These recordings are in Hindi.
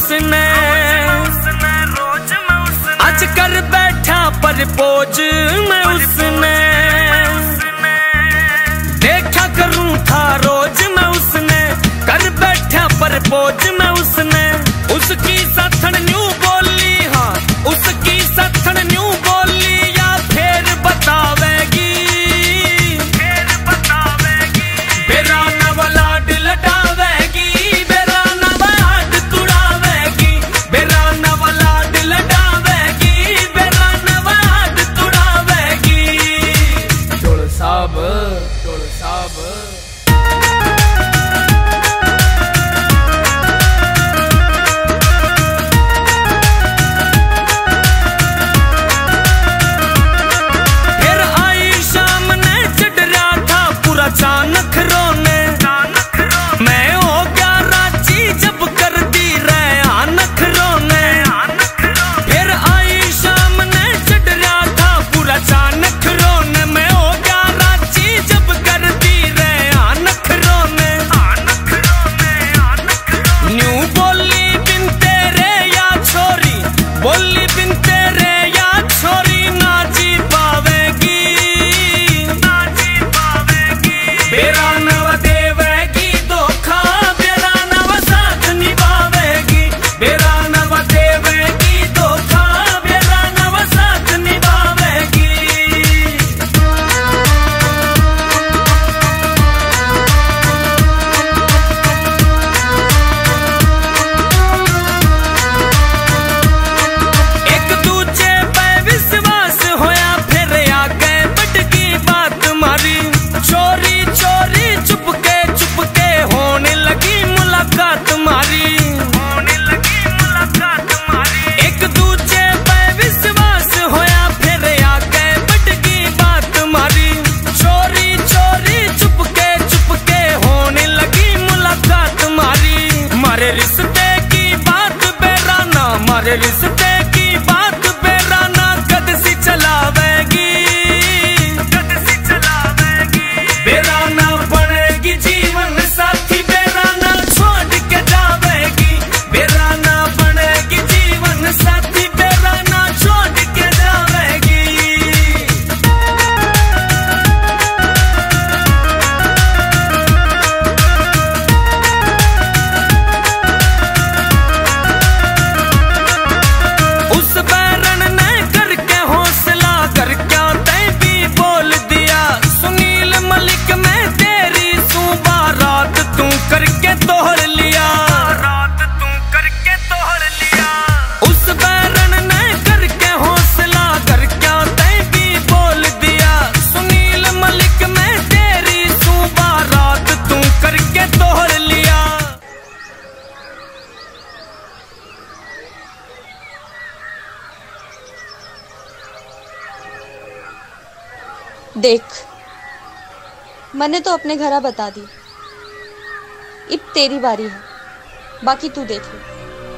उसने आज कर बैठा परपोज मैं उसने देखा करूं था रोज मैं उसने कर बैठा परपोज मैं उसने उसकी साथन न्यू बोली हाँ उसकी साथन न्यू बोली या फिर बतावेगी बेरा नवलाड लटावेगी बेरा नवलाड तुड़ावेगी बेरा नवलाड लटावेगी बेरा नवलाड तुड़ावेगी टोल साहब अचानक रोने मैं हो गया राजी जब कर दी रैनख रोने फिर आई शाम ने चढ़ रहा था पूरा अचानक रोने मैं हो गया राजी जब कर दी रैनख रोने न्यू बोली बिन तेरे या छोरी बोली बिन तेरे या छोरी ना जी पावेगी बेरा नव देवेगी धोखा बेरा नव साथ निभावेगी बेरा नव देवेगी धोखा बेरा नव साथ निभावेगी एक दूजे पे विश्वास होया फिर आ गए बटकी बात मारी चोरी चुपके होने लगी मुलाकात मारी एक दूजे पे विश्वास होया फिर आ गए बटकी बात मारी चोरी चुपके होने लगी मुलाकात मारी मारे रिश्ते की बात बेराना मारे रिश्ते की बात बेराना कद सी चलावेगी बेराना बनेगी जीवन साथी बेराना छोड़ के जावेगी बेराना बनेगी जीवन साथी बेराना छोड़ के जावेगी उस बैरन ने करके हौसला कर क्या तय भी बोल दिया सुनील मलिक में तेरी सुबह रात तू करके तोड़ लिया उस बैरन ने करके हौसला कर क्या तय भी बोल दिया सुनील मलिक में तेरी सुबह रात तू करके तोड़ लिया देख मैंने तो अपने घरा बता दी अब तेरी बारी है बाकी तू देख ले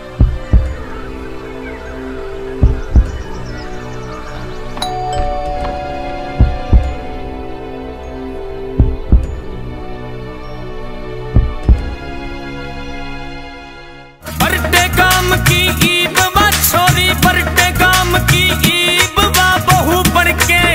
बरटे काम की ईब वा छोरी बरटे काम की ईब वा बहू बढ़ के